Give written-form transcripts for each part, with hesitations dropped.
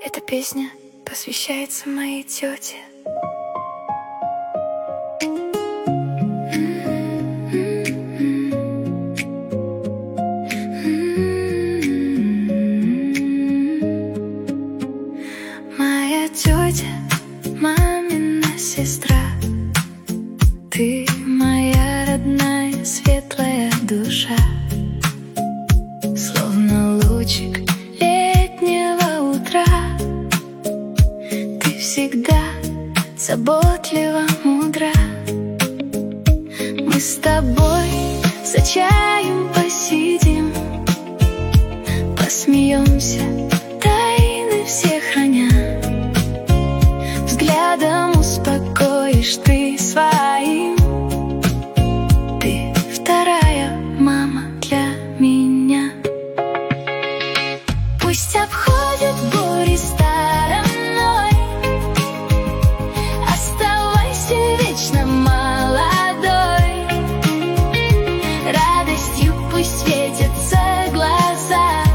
Эта песня посвящается моей тете. Моя тетя, мамина сестра, ты моя родная светлая душа, словно лучик летнего утра. Ты всегда заботлива, мудра. Мы с тобой за чаем посидим, посмеемся, тайны все храня. Взглядом успокоишь ты своим. Ты вторая мама для меня. Пусть обходят бури стороной, оставайся вечно молодой. Радостью пусть светятся глаза,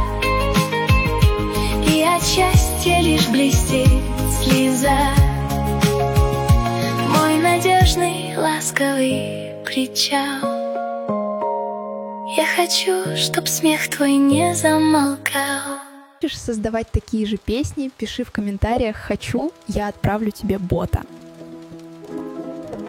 и от счастья лишь блестит слеза. Мой надежный, ласковый причал. Я хочу, чтоб смех твой не замолкал. Хочешь создавать такие же песни? Пиши в комментариях «хочу», я отправлю тебе бота.